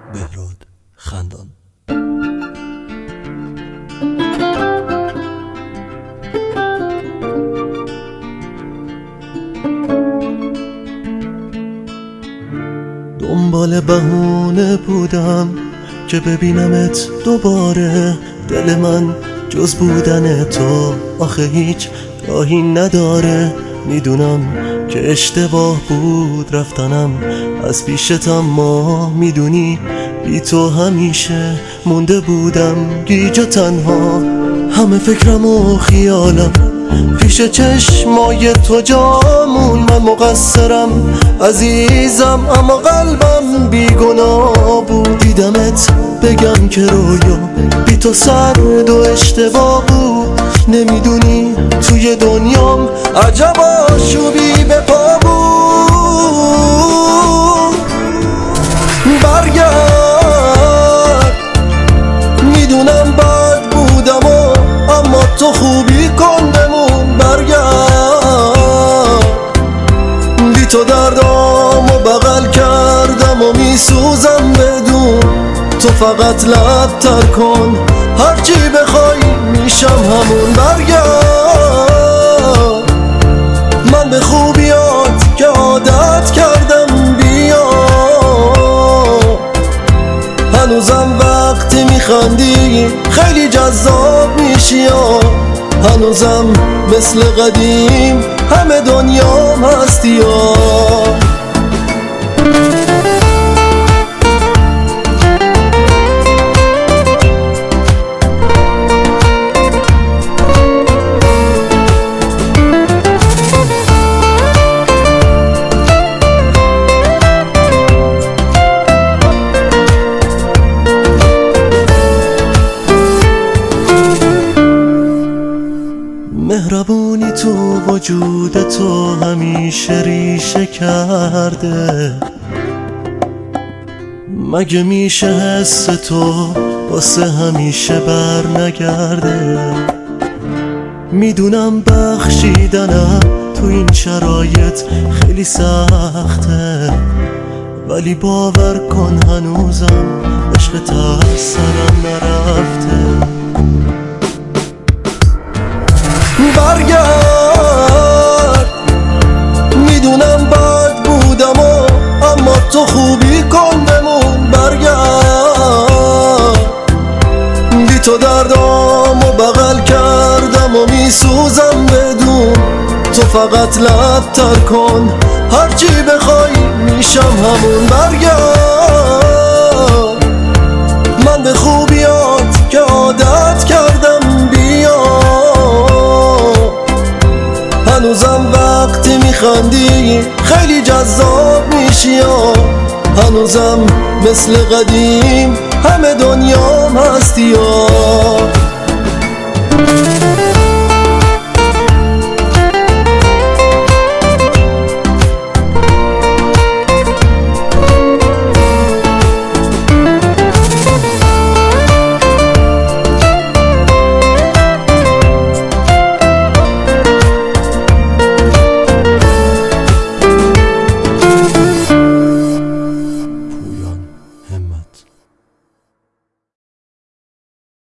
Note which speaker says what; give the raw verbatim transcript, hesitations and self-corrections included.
Speaker 1: بهراد خندان. دنبال بهونه بودم که ببینمت دوباره، دل من جز بودن تو آخه هیچ راهی نداره. میدونم که اشتباه بود رفتنم از پیشت، اما میدونی بی تو همیشه مونده بودم گیج و تنها. همه فکرم و خیالم پیش چشمای تو جامون، من مقصرم عزیزم اما قلبم بیگناه بود. دیدمت بگم که رویا بی تو سرد و اشتباه بود، نمیدونی توی دنیام عجب آشوبی به پا بود. برگرد، میدونم بد بودم و اما تو خوبی کن بمون. برگرد، بی تو دردامو بغل کردم و میسوزم بدون تو، فقط لب تر کن هرچی بخوای میشم همون. برگرد، من به خوبیات که عادت کردم بیا، هنوزم وقتی میخندی خیلی جذاب میشی، هنوزم مثل قدیم همه دنیام هستی یا. مهربونی تو وجود تو همیشه ریشه کرده، مگه میشه حس تو واسه همیشه بر نگرده. میدونم بخشیدنم تو این شرایط خیلی سخته، ولی باور کن هنوزم عشق تا سرم نرفته. برگرد، میدونم بد بودم و اما تو خوبی کن بمون. برگرد، بی تو دردامو بغل کردم و میسوزم بدون تو، فقط لب تر کن هرچی بخوای میشم همون. برگرد، من به خوبیات که عادت کردم بیا، هنوزم وقتی میخندی خیلی جذاب میشی، هنوزم مثل قدیم همه دنیام هستی یا.